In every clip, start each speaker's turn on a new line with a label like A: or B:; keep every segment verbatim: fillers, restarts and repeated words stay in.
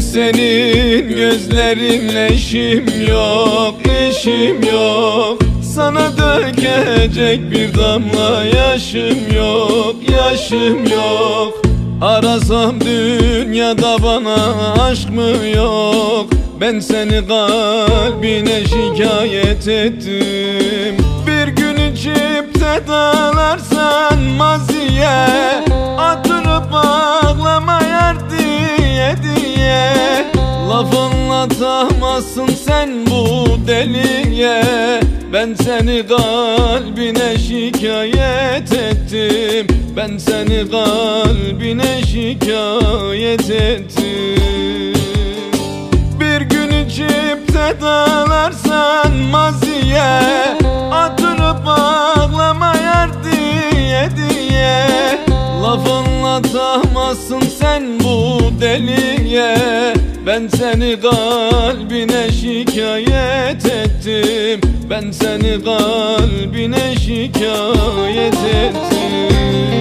A: Senin gözlerinle işim yok, işim yok. Sana dökecek bir damla yaşım yok, yaşım yok. Arasam dünyada bana aşk mı yok? Ben seni kalbine şikayet ettim. Bir gün içip de dağlarsan maziye, atılıp ağlama yar diye diye. Laf anlatamazsın sen bu deliye. Ben seni kalbine şikayet ettim. Ben seni kalbine şikayet ettim. Bir gün içip de dağlarsan maziye, atılıp ağlama yar diye diye. Laf anlatamazsın sen bu deliye. Ben seni kalbine şikayet ettim. Ben seni kalbine şikayet ettim.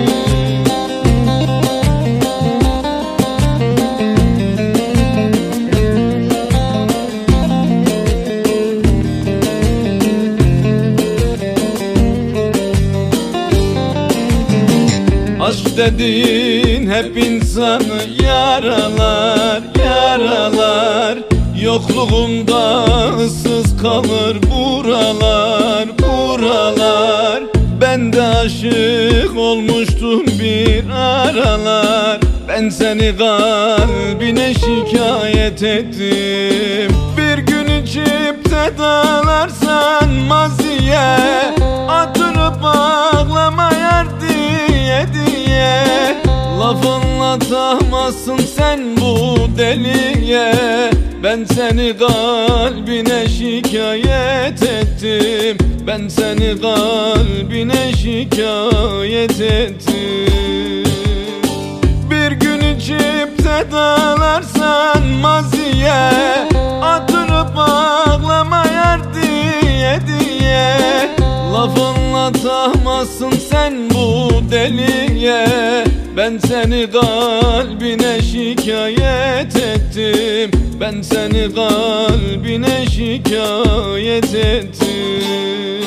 A: Aşk dediğin hep insanı yaralar, yaralar. Yokluğunda ıssız kalır buralar, buralar. Ben de aşık olmuştum bir aralar. Ben seni kalbine şikayet ettim. Bir gün içip de dağlarsan maziye, atılıp ağlama yar diye diye. Laf anlatamazsın sen bu deliye. Ben seni kalbine şikayet ettim. Ben seni kalbine şikayet ettim. Bir gün içip de dağlarsan maziye, atılıp ağlama yar diye diye. Laf anlatamazsın sen bu deliye. Ben seni kalbine şikayet ettim. Ben seni kalbine şikayet ettim.